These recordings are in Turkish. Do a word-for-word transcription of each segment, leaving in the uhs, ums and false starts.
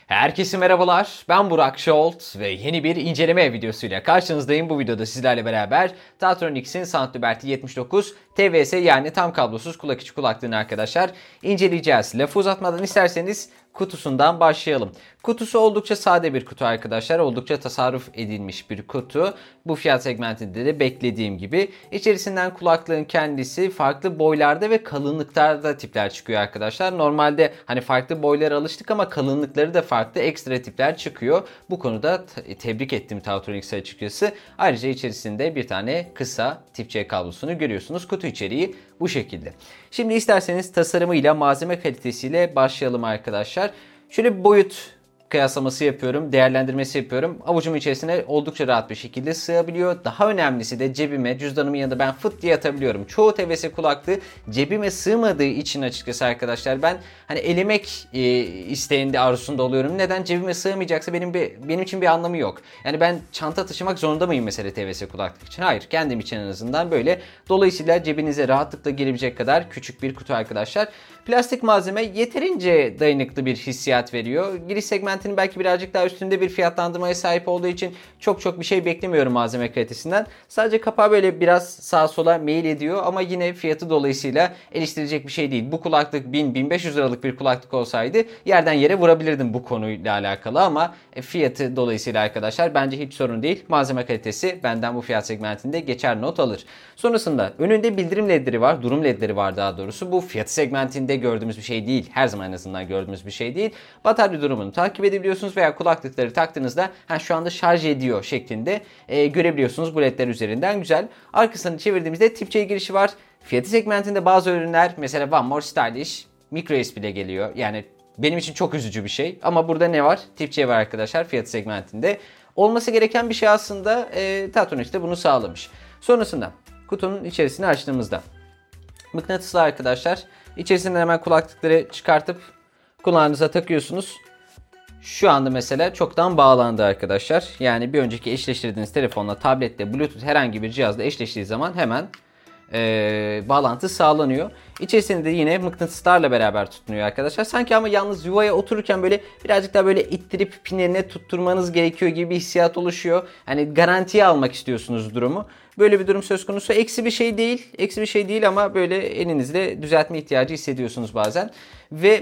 Herkese merhabalar, ben Burak Şolt ve yeni bir inceleme videosuyla karşınızdayım. Bu videoda sizlerle beraber Tautronix'in Sound Liberty yetmiş dokuz T V S yani tam kablosuz kulak içi kulaklığını arkadaşlar inceleyeceğiz. Lafı uzatmadan isterseniz kutusundan başlayalım. Kutusu oldukça sade bir kutu arkadaşlar. Oldukça tasarruf edilmiş bir kutu. Bu fiyat segmentinde de beklediğim gibi. İçerisinden kulaklığın kendisi farklı boylarda ve kalınlıklarda tipler çıkıyor arkadaşlar. Normalde hani farklı boylara alıştık ama kalınlıkları da farklı ekstra tipler çıkıyor. Bu konuda tebrik ettim Tautronix'i açıkçası. Ayrıca içerisinde bir tane kısa tip C kablosunu görüyorsunuz. Kutu içeriği bu şekilde. Şimdi isterseniz tasarımıyla, malzeme kalitesiyle başlayalım arkadaşlar. Şöyle bir boyut kıyaslaması yapıyorum, değerlendirmesi yapıyorum. Avucumun içerisine oldukça rahat bir şekilde sığabiliyor. Daha önemlisi de cebime, cüzdanımın yanında ben fıt diye atabiliyorum. Çoğu T V S kulaklığı cebime sığmadığı için açıkçası arkadaşlar ben hani elemek e, isteğinde arzusunda oluyorum. Neden? Cebime sığmayacaksa benim bir benim için bir anlamı yok. Yani ben çanta taşımak zorunda mıyım mesela T V S kulaklık için? Hayır, kendim için en azından böyle. Dolayısıyla cebinize rahatlıkla girebilecek kadar küçük bir kutu arkadaşlar. Plastik malzeme yeterince dayanıklı bir hissiyat veriyor. Giriş segmentinin belki birazcık daha üstünde bir fiyatlandırmaya sahip olduğu için çok çok bir şey beklemiyorum malzeme kalitesinden. Sadece kapağı böyle biraz sağa sola meyil ediyor ama yine fiyatı dolayısıyla eleştirilecek bir şey değil. Bu kulaklık bin bin beş yüz liralık bir kulaklık olsaydı yerden yere vurabilirdim bu konuyla alakalı ama fiyatı dolayısıyla arkadaşlar bence hiç sorun değil. Malzeme kalitesi benden bu fiyat segmentinde geçer not alır. Sonrasında önünde bildirim ledleri var, durum ledleri var daha doğrusu. Bu fiyat segmentinde gördüğümüz bir şey değil. Her zaman en azından gördüğümüz bir şey değil. Batarya durumunu takip edebiliyorsunuz veya kulaklıkları taktığınızda ha, şu anda şarj ediyor şeklinde e, görebiliyorsunuz bu ledler üzerinden. Güzel. Arkasını çevirdiğimizde tip C girişi var. Fiyatı segmentinde bazı ürünler mesela One More Stylish micro U S B ile geliyor. Yani benim için çok üzücü bir şey. Ama burada ne var? Tip C var arkadaşlar fiyatı segmentinde. Olması gereken bir şey aslında e, Tautronix de bunu sağlamış. Sonrasında kutunun içerisini açtığımızda mıknatıslı arkadaşlar. İçerisinden hemen kulaklıkları çıkartıp kulağınıza takıyorsunuz. Şu anda mesela çoktan bağlandı arkadaşlar. Yani bir önceki eşleştirdiğiniz telefonla, tabletle, Bluetooth herhangi bir cihazla eşleştiği zaman hemen ee, bağlantı sağlanıyor. İçerisinde yine mıknatıslarla beraber tutunuyor arkadaşlar. Sanki ama yalnız yuvaya otururken böyle birazcık daha böyle ittirip pinlerine tutturmanız gerekiyor gibi bir hissiyat oluşuyor. Hani garantiye almak istiyorsunuz durumu. Böyle bir durum söz konusu. Eksi bir şey değil. Eksi bir şey değil ama böyle elinizde düzeltme ihtiyacı hissediyorsunuz bazen. Ve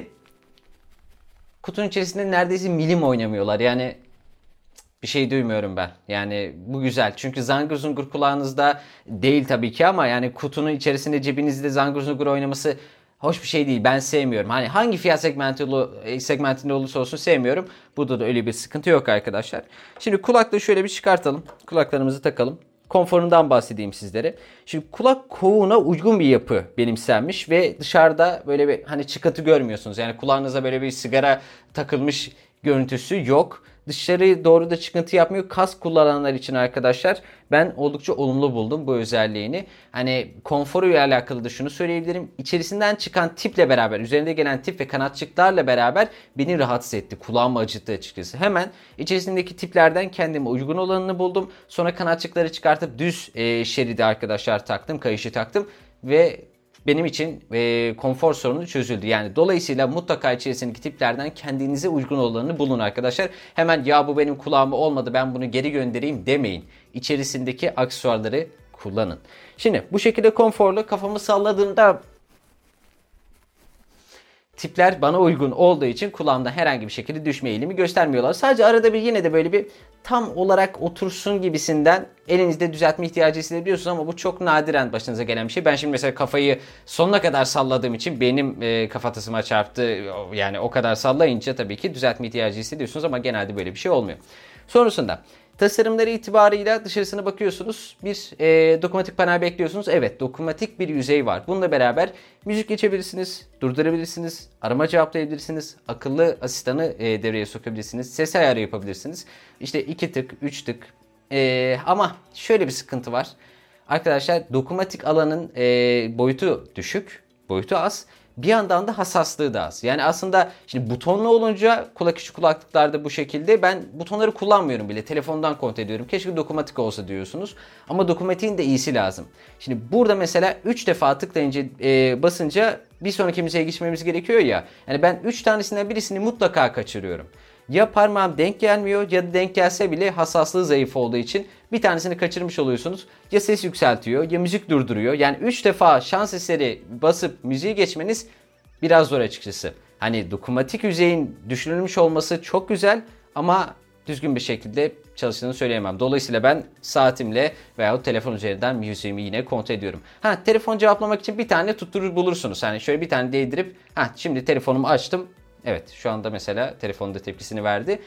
kutunun içerisinde neredeyse milim oynamıyorlar. Yani bir şey duymuyorum ben. Yani bu güzel. Çünkü zangır zungur kulağınızda değil tabii ki ama yani kutunun içerisinde cebinizde zangır zungur oynaması hoş bir şey değil. Ben sevmiyorum. Hani hangi fiyat segmentinde, segmentinde olursa olsun sevmiyorum. Burada da öyle bir sıkıntı yok arkadaşlar. Şimdi kulaklığı şöyle bir çıkartalım. Kulaklarımızı takalım. Konforundan bahsedeyim sizlere. Şimdi kulak kovuğuna uygun bir yapı benimsenmiş ve dışarıda böyle bir hani çıkıntı görmüyorsunuz. Yani kulağınıza böyle bir sigara takılmış görüntüsü yok. Dışarı doğru da çıkıntı yapmıyor. Kask kullananlar için arkadaşlar ben oldukça olumlu buldum bu özelliğini. Hani konforuyla alakalı da şunu söyleyebilirim. İçerisinden çıkan tiple beraber, üzerinde gelen tip ve kanatçıklarla beraber beni rahatsız etti. Kulağımı acıttı açıkçası. Hemen içerisindeki tiplerden kendime uygun olanını buldum. Sonra kanatçıkları çıkartıp düz e, şeridi arkadaşlar taktım. Kayışı taktım ve benim için e, konfor sorunu çözüldü. Yani dolayısıyla mutlaka içerisindeki tiplerden kendinize uygun olanını bulun arkadaşlar. Hemen ya bu benim kulağıma olmadı ben bunu geri göndereyim demeyin. İçerisindeki aksesuarları kullanın. Şimdi bu şekilde konforlu kafamı salladığımda tipler bana uygun olduğu için kulağımda herhangi bir şekilde düşme eğilimi göstermiyorlar. Sadece arada bir yine de böyle bir tam olarak otursun gibisinden elinizde düzeltme ihtiyacı hissedebiliyorsunuz ama bu çok nadiren başınıza gelen bir şey. Ben şimdi mesela kafayı sonuna kadar salladığım için benim e, kafatasıma çarptı. Yani o kadar sallayınca tabii ki düzeltme ihtiyacı hissediyorsunuz ama genelde böyle bir şey olmuyor. Sonrasında tasarımları itibarıyla dışarısına bakıyorsunuz. Bir e, dokunmatik panel bekliyorsunuz. Evet, dokunmatik bir yüzey var. Bununla beraber müzik geçebilirsiniz, durdurabilirsiniz, arama cevaplayabilirsiniz, akıllı asistanı e, devreye sokabilirsiniz, ses ayarı yapabilirsiniz. İşte iki tık, üç tık. E, ama şöyle bir sıkıntı var. Arkadaşlar dokunmatik alanın e, boyutu düşük, boyutu az. Bir yandan da hassaslığı da az. Yani aslında şimdi butonlu olunca kulak içi kulaklıklarda bu şekilde ben butonları kullanmıyorum bile. Telefondan kontrol ediyorum. Keşke dokunmatik olsa diyorsunuz. Ama dokunmatiğin de iyisi lazım. Şimdi burada mesela üç defa tıklayınca e, basınca bir sonraki müziğe geçmemiz gerekiyor ya. Yani ben üç tanesinden birisini mutlaka kaçırıyorum. Ya parmağım denk gelmiyor ya da denk gelse bile hassaslığı zayıf olduğu için bir tanesini kaçırmış oluyorsunuz. Ya ses yükseltiyor ya müzik durduruyor. Yani üç defa şans eseri basıp müziği geçmeniz biraz zor açıkçası. Hani dokunmatik yüzeyin düşünülmüş olması çok güzel ama düzgün bir şekilde çalıştığını söyleyemem. Dolayısıyla ben saatimle veyahut telefon üzerinden müziğimi yine kontrol ediyorum. Ha, telefon cevaplamak için bir tane tutturur bulursunuz. Hani şöyle bir tane değdirip ha şimdi telefonumu açtım. Evet, şu anda mesela telefonun da tepkisini verdi.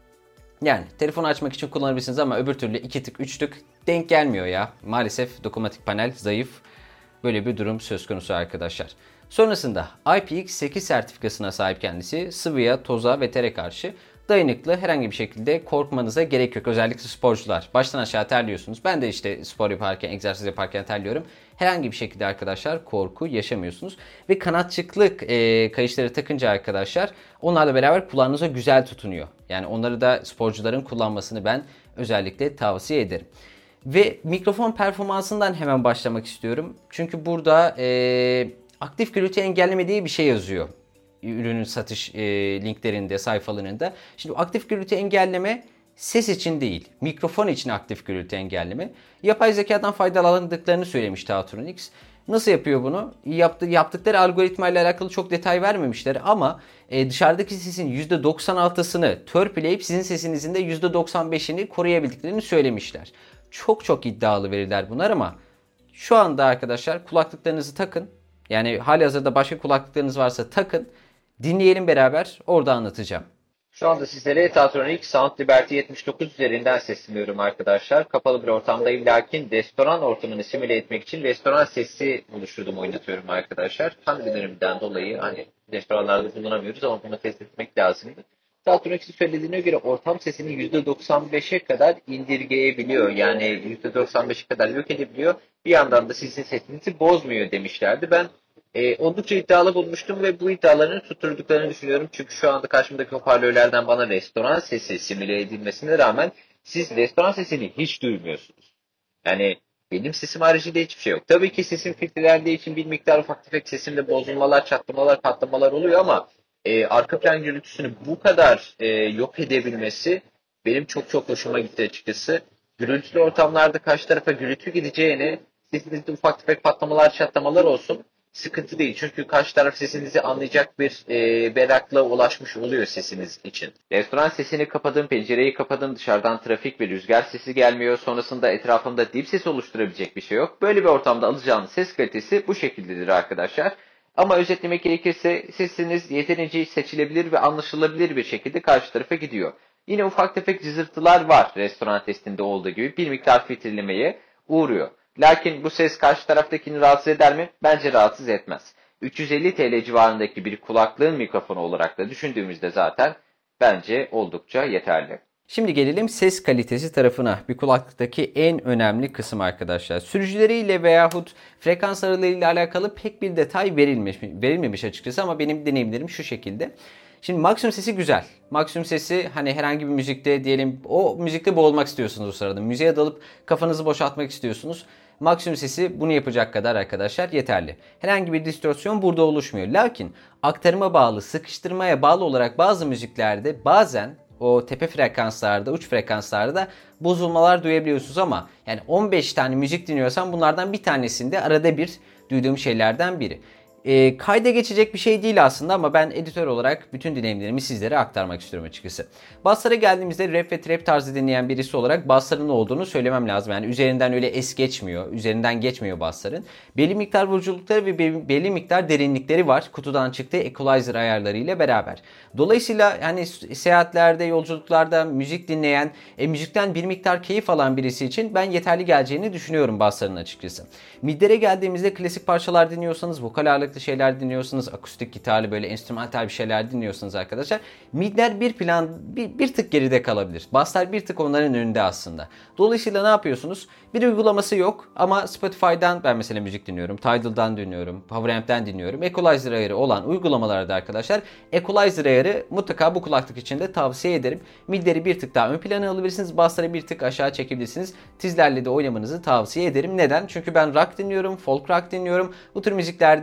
Yani telefonu açmak için kullanabilirsiniz ama öbür türlü iki tık üç tık denk gelmiyor ya. Maalesef dokunmatik panel zayıf. Böyle bir durum söz konusu arkadaşlar. Sonrasında I P X sekiz sertifikasına sahip kendisi, sıvıya, toza ve tere karşı dayanıklı, herhangi bir şekilde korkmanıza gerek yok. Özellikle sporcular. Baştan aşağı terliyorsunuz. Ben de işte spor yaparken, egzersiz yaparken terliyorum. Herhangi bir şekilde arkadaşlar korku yaşamıyorsunuz. Ve kanatçıklık e, kayışları takınca arkadaşlar onlarla beraber kulağınıza güzel tutunuyor. Yani onları da sporcuların kullanmasını ben özellikle tavsiye ederim. Ve mikrofon performansından hemen başlamak istiyorum. Çünkü burada e, aktif gürültü engelleme diye bir şey yazıyor. Ürünün satış e, linklerinde, sayfalarında. Şimdi aktif gürültü engelleme ses için değil, mikrofon için aktif gürültü engelleme. Yapay zekadan faydalandıklarını söylemiş Taotronics. Nasıl yapıyor bunu? Yaptı, yaptıkları algoritma ile alakalı çok detay vermemişler ama e, dışarıdaki sesin yüzde doksan altısını törpüleyip sizin sesinizin de yüzde doksan beşini koruyabildiklerini söylemişler. Çok çok iddialı veriler bunlar ama şu anda arkadaşlar kulaklıklarınızı takın. Yani halihazırda başka kulaklıklarınız varsa takın. Dinleyelim beraber, orada anlatacağım. Şu anda sizlere Taotronic Sound Liberty yetmiş dokuz üzerinden sesleniyorum arkadaşlar. Kapalı bir ortamdayım lakin restoran ortamını simüle etmek için restoran sesi oluşturdum, oynatıyorum arkadaşlar. Pandemiden dolayı hani restoranlarda bulunamıyoruz ama bunu test etmek lazımdı. Taotronic'in söylediğine göre ortam sesini yüzde doksan beşe kadar indirgeyebiliyor. Yani yüzde doksan beşe kadar yok edebiliyor. Bir yandan da sizin sesinizi bozmuyor demişlerdi. Ben e, oldukça iddialı bulmuştum ve bu iddialarını tutturduklarını düşünüyorum. Çünkü şu anda karşımdaki hoparlörlerden bana restoran sesi simüle edilmesine rağmen siz restoran sesini hiç duymuyorsunuz. Yani benim sesim haricinde hiçbir şey yok. Tabii ki sesim filtrelendiği için bir miktar ufak tefek sesimde bozulmalar, çatlamalar, patlamalar oluyor ama e, arka plan gürültüsünü bu kadar e, yok edebilmesi benim çok çok hoşuma gitti açıkçası. Gürültülü ortamlarda karşı tarafa gürültü gideceğine sesinizde ufak tefek patlamalar, çatlamalar olsun. Sıkıntı değil. Çünkü karşı taraf sesinizi anlayacak bir e, berraklığa ulaşmış oluyor sesiniz için. Restoran sesini kapadım, pencereyi kapadım, dışarıdan trafik ve rüzgar sesi gelmiyor. Sonrasında etrafımda dip ses oluşturabilecek bir şey yok. Böyle bir ortamda alacağınız ses kalitesi bu şekildedir arkadaşlar. Ama özetlemek gerekirse sesiniz yeterince seçilebilir ve anlaşılabilir bir şekilde karşı tarafa gidiyor. Yine ufak tefek cızırtılar var restoran testinde olduğu gibi bir miktar filtrelemeye uğruyor. Lakin bu ses karşı taraftakini rahatsız eder mi? Bence rahatsız etmez. üç yüz elli TL civarındaki bir kulaklığın mikrofonu olarak da düşündüğümüzde zaten bence oldukça yeterli. Şimdi gelelim ses kalitesi tarafına. Bir kulaklıktaki en önemli kısım arkadaşlar. Sürücüleriyle veyahut frekans aralarıyla alakalı pek bir detay verilmiş, verilmemiş açıkçası ama benim deneyimlerim şu şekilde. Şimdi maksimum sesi güzel. Maksimum sesi hani herhangi bir müzikte diyelim o müzikte boğulmak istiyorsunuz o sırada. Müziğe dalıp kafanızı boşaltmak istiyorsunuz. Maksimum sesi bunu yapacak kadar arkadaşlar yeterli. Herhangi bir distorsiyon burada oluşmuyor. Lakin aktarıma bağlı, sıkıştırmaya bağlı olarak bazı müziklerde bazen o tepe frekanslarda, uç frekanslarda bozulmalar duyabiliyorsunuz ama yani on beş tane müzik dinliyorsam bunlardan bir tanesinde arada bir duyduğum şeylerden biri. E, kayda geçecek bir şey değil aslında ama ben editör olarak bütün deneyimlerimi sizlere aktarmak istiyorum açıkçası. Basslara geldiğimizde rap ve trap tarzı dinleyen birisi olarak bassların olduğunu söylemem lazım. Yani üzerinden öyle es geçmiyor, üzerinden geçmiyor bassların. Belli miktar vuruculukları ve belli miktar derinlikleri var kutudan çıktığı equalizer ayarlarıyla beraber. Dolayısıyla hani seyahatlerde, yolculuklarda müzik dinleyen, e, müzikten bir miktar keyif alan birisi için ben yeterli geleceğini düşünüyorum bassların açıkçası. Midlere geldiğimizde klasik parçalar dinliyorsanız, vokal ağırlıklı şeyler dinliyorsanız, akustik gitarlı böyle enstrümantal bir şeyler dinliyorsanız arkadaşlar midler bir plan bir, bir tık geride kalabilir. Basslar bir tık onların önünde aslında. Dolayısıyla ne yapıyorsunuz? Bir uygulaması yok ama Spotify'dan ben mesela müzik dinliyorum, Tidal'dan dinliyorum, PowerAmp'ten dinliyorum. Equalizer ayarı olan uygulamalarda arkadaşlar Equalizer ayarı mutlaka bu kulaklık için de tavsiye ederim. Midleri bir tık daha ön plana alabilirsiniz, bassları bir tık aşağı çekebilirsiniz. Tizlerle de oynamanızı tavsiye ederim. Neden? Çünkü ben rock dinliyorum, folk rock dinliyorum. Bu tür müziklerde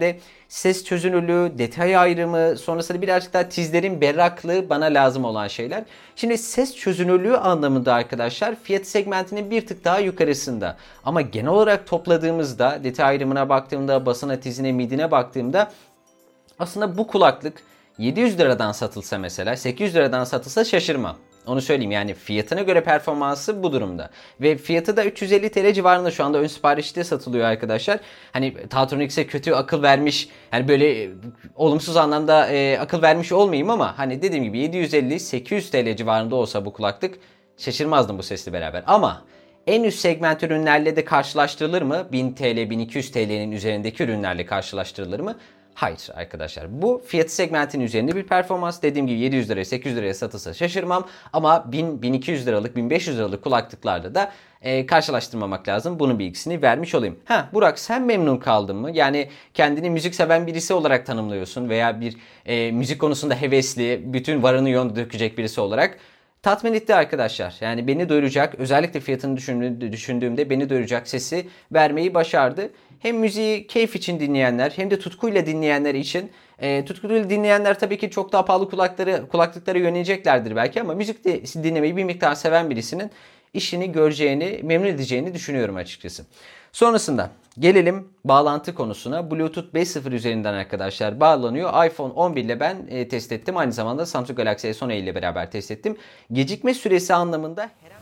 ses çözünürlüğü, detay ayrımı, sonrasında birazcık daha tizlerin berraklığı bana lazım olan şeyler. Şimdi ses çözünürlüğü anlamında arkadaşlar fiyat segmentinin bir tık daha yukarısında. Ama genel olarak topladığımızda, detay ayrımına baktığımda, basına, tizine, midine baktığımda aslında bu kulaklık yedi yüz liradan satılsa mesela, sekiz yüz liradan satılsa şaşırmam. Onu söyleyeyim, yani fiyatına göre performansı bu durumda. Ve fiyatı da üç yüz elli T L civarında şu anda ön siparişte satılıyor arkadaşlar. Hani Tatronics'e kötü akıl vermiş, yani böyle e, olumsuz anlamda e, akıl vermiş olmayayım ama hani dediğim gibi yedi yüz elli sekiz yüz T L civarında olsa bu kulaklık şaşırmazdım bu sesle beraber. Ama en üst segment ürünlerle de karşılaştırılır mı? bin T L, bin iki yüz T L'nin üzerindeki ürünlerle karşılaştırılır mı? Hayır arkadaşlar. Bu fiyat segmentin üzerinde bir performans. Dediğim gibi yedi yüz liraya, sekiz yüz liraya satılsa şaşırmam. Ama bin, bin iki yüz liralık, bin beş yüz liralık kulaklıklarla da e, karşılaştırmamak lazım. Bunun bilgisini vermiş olayım. Ha Burak, sen memnun kaldın mı? Yani kendini müzik seven birisi olarak tanımlıyorsun veya bir e, müzik konusunda hevesli, bütün varını yoğunu dökecek birisi olarak. Tatmin etti arkadaşlar. Yani beni doyuracak, özellikle fiyatını düşündüğümde beni doyuracak sesi vermeyi başardı. Hem müziği keyif için dinleyenler hem de tutkuyla dinleyenler için. E, tutkuyla dinleyenler tabii ki çok daha pahalı kulakları, kulaklıklara yöneleceklerdir belki ama müzik de dinlemeyi bir miktar seven birisinin işini göreceğini, memnun edeceğini düşünüyorum açıkçası. Sonrasında gelelim bağlantı konusuna. Bluetooth beş nokta sıfır üzerinden arkadaşlar bağlanıyor. iPhone on bir ile ben e, test ettim. Aynı zamanda Samsung Galaxy S on ile beraber test ettim. Gecikme süresi anlamında herhangi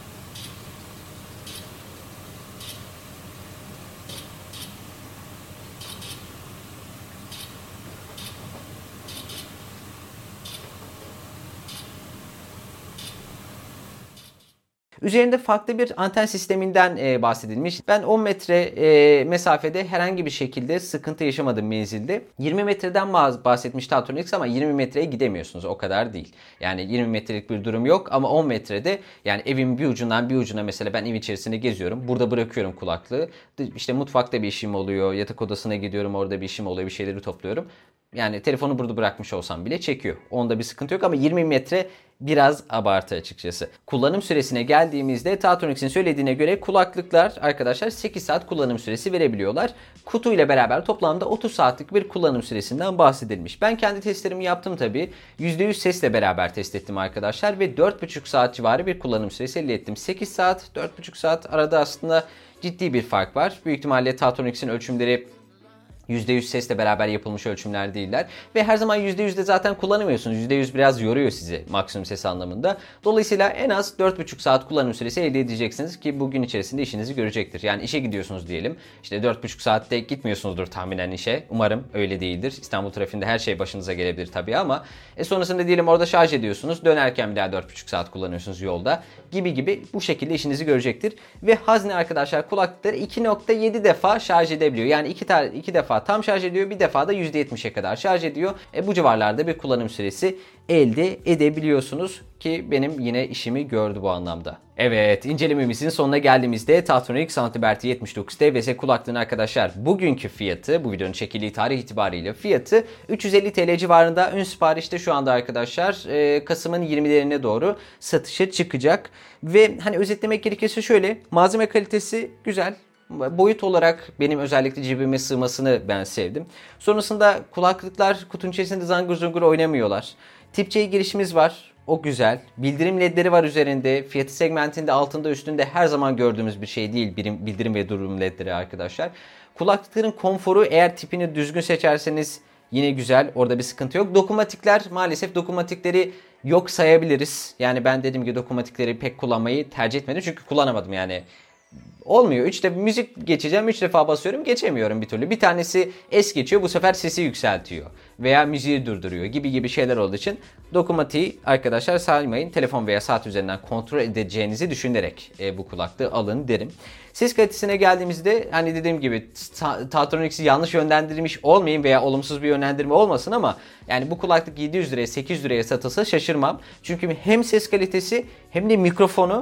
Üzerinde farklı bir anten sisteminden e, bahsedilmiş. Ben on metre e, mesafede herhangi bir şekilde sıkıntı yaşamadım menzilde. yirmi metreden bahsetmiş Tatronics ama yirmi metreye gidemiyorsunuz. O kadar değil. Yani yirmi metrelik bir durum yok ama on metrede, yani evin bir ucundan bir ucuna, mesela ben ev içerisinde geziyorum. Burada bırakıyorum kulaklığı. İşte mutfakta bir işim oluyor. Yatak odasına gidiyorum. Orada bir işim oluyor. Bir şeyleri topluyorum. Yani telefonu burada bırakmış olsam bile çekiyor. Onda bir sıkıntı yok ama yirmi metre biraz abartı açıkçası. Kullanım süresine geldiğimizde Tatronics'in söylediğine göre kulaklıklar arkadaşlar sekiz saat kullanım süresi verebiliyorlar. Kutu ile beraber toplamda otuz saatlik bir kullanım süresinden bahsedilmiş. Ben kendi testlerimi yaptım tabii. yüzde yüz sesle beraber test ettim arkadaşlar ve dört buçuk saat civarı bir kullanım süresi elde ettim. sekiz saat, dört buçuk saat arada aslında ciddi bir fark var. Büyük ihtimalle Tatronics'in ölçümleri yüzde yüz sesle beraber yapılmış ölçümler değiller. Ve her zaman yüzde yüzde zaten kullanamıyorsunuz. yüzde yüz biraz yoruyor sizi maksimum ses anlamında. Dolayısıyla en az dört buçuk saat kullanım süresi elde edeceksiniz ki bugün içerisinde işinizi görecektir. Yani işe gidiyorsunuz diyelim. İşte dört buçuk saatte gitmiyorsunuzdur tahminen işe. Umarım öyle değildir. İstanbul trafiğinde her şey başınıza gelebilir tabii ama e sonrasında diyelim orada şarj ediyorsunuz. Dönerken bir daha dört buçuk saat kullanıyorsunuz yolda. Gibi gibi bu şekilde işinizi görecektir. Ve Hazne arkadaşlar kulaklıkları iki nokta yedi defa şarj edebiliyor. Yani iki, iki defa tam şarj ediyor, bir defa da yüzde yetmişe kadar şarj ediyor. E, bu civarlarda bir kullanım süresi elde edebiliyorsunuz ki benim yine işimi gördü bu anlamda. Evet, incelememizin sonuna geldiğimizde Tatronics Sound Liberty yetmiş dokuz T V S kulaklığın arkadaşlar bugünkü fiyatı, bu videonun çekildiği tarih itibariyle fiyatı üç yüz elli T L civarında. Ön siparişte şu anda arkadaşlar e, Kasım'ın yirmilerine doğru satışa çıkacak. Ve hani özetlemek gerekirse şöyle, malzeme kalitesi güzel. Boyut olarak benim özellikle cebime sığmasını ben sevdim. Sonrasında kulaklıklar kutunun içerisinde zangır zungur oynamıyorlar. Tip C girişimiz var. O güzel. Bildirim ledleri var üzerinde. Fiyatı segmentinde altında üstünde her zaman gördüğümüz bir şey değil. Bildirim ve durum ledleri arkadaşlar. Kulaklıkların konforu, eğer tipini düzgün seçerseniz yine güzel. Orada bir sıkıntı yok. Dokunmatikler, maalesef dokunmatikleri yok sayabiliriz. Yani ben dediğim gibi dokunmatikleri pek kullanmayı tercih etmedim. Çünkü kullanamadım yani. Olmuyor. üç defa müzik geçeceğim. üç defa basıyorum. Geçemiyorum bir türlü. Bir tanesi es geçiyor. Bu sefer sesi yükseltiyor. Veya müziği durduruyor gibi gibi şeyler olduğu için dokunmatiği arkadaşlar saymayın. Telefon veya saat üzerinden kontrol edeceğinizi düşünerek e, bu kulaklığı alın derim. Ses kalitesine geldiğimizde hani dediğim gibi Tatronics'i yanlış yönlendirilmiş olmayayım veya olumsuz bir yönlendirme olmasın ama yani bu kulaklık yedi yüz liraya sekiz yüz liraya satılsa şaşırmam. Çünkü hem ses kalitesi hem de mikrofonu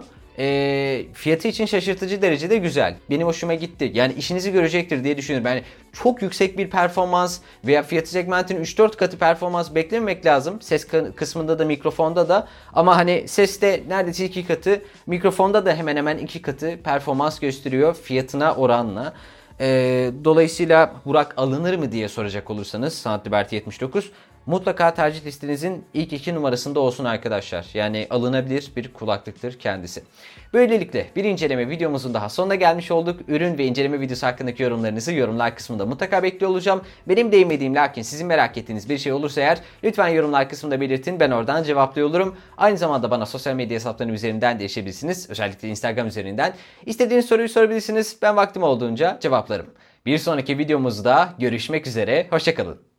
E, fiyatı için şaşırtıcı derecede güzel. Benim hoşuma gitti. Yani işinizi görecektir diye düşünüyorum. Yani çok yüksek bir performans veya fiyatı segmentinin üç dört katı performans beklememek lazım. Ses kısmında da mikrofonda da. Ama hani seste neredeyse iki katı, mikrofonda da hemen hemen iki katı performans gösteriyor fiyatına oranla. Ee, dolayısıyla Burak alınır mı diye soracak olursanız Sound Liberty yetmiş dokuz mutlaka tercih listenizin ilk iki numarasında olsun arkadaşlar. Yani alınabilir bir kulaklıktır kendisi. Böylelikle bir inceleme videomuzun daha sonuna gelmiş olduk. Ürün ve inceleme videosu hakkındaki yorumlarınızı yorumlar kısmında mutlaka bekliyor olacağım. Benim değinmediğim lakin sizin merak ettiğiniz bir şey olursa eğer lütfen yorumlar kısmında belirtin. Ben oradan cevaplıyor olurum. Aynı zamanda bana sosyal medya hesaplarım üzerinden de erişebilirsiniz. Özellikle Instagram üzerinden. İstediğiniz soruyu sorabilirsiniz. Ben vaktim olduğunca cevaplarım. Bir sonraki videomuzda görüşmek üzere. Hoşça kalın.